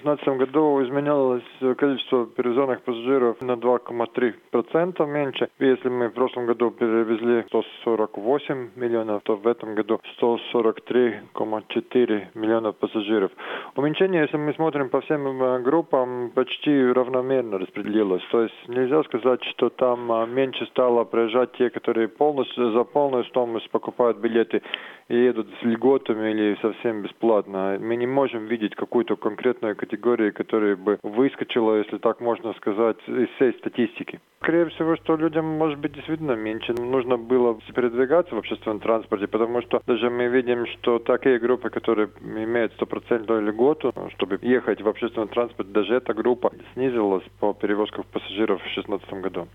2016 году изменялось количество перевезенных пассажиров на 2,3% меньше. Если мы в прошлом году перевезли 148 миллионов, то в этом году 143,4 миллиона пассажиров. Уменьшение, если мы смотрим по всем группам, почти равномерно распределилось. То есть нельзя сказать, что там меньше стало проезжать те, которые полностью за полную стоимость покупают билеты и едут с льготами или совсем бесплатно. Мы не можем видеть какую-то конкретную категорию, которая бы выскочила, если так можно сказать, из всей статистики. Скорее всего, что людям, может быть, действительно меньше нужно было передвигаться в общественном транспорте, потому что даже мы видим, что такие группы, которые имеют 100% льготу, чтобы ехать в общественном транспорте, даже эта группа снизилась по перевозкам пассажиров в 2016 году.